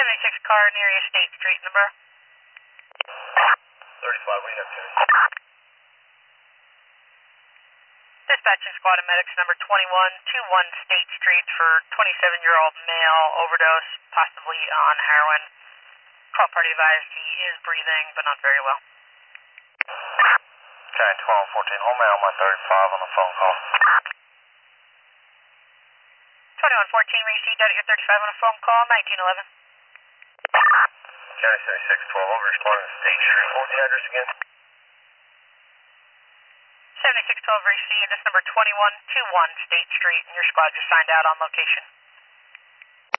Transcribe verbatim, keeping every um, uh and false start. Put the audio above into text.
seventy-six car near State Street number. thirty-five, we have two. Dispatching squad and medics number twenty-one, twenty-one State Street for twenty-seven-year-old male overdose, possibly on heroin. Call party advised he is breathing, but not very well. Okay, twelve fourteen, hold me on my thirty-five on the phone call. twenty-one fourteen, received out at your thirty-five on a phone call, nineteen eleven. County seventy-six twelve, over responding to State Street. What was the address again? seventy-six twelve received, this number twenty-one, twenty-one State Street, and your squad just signed out on location.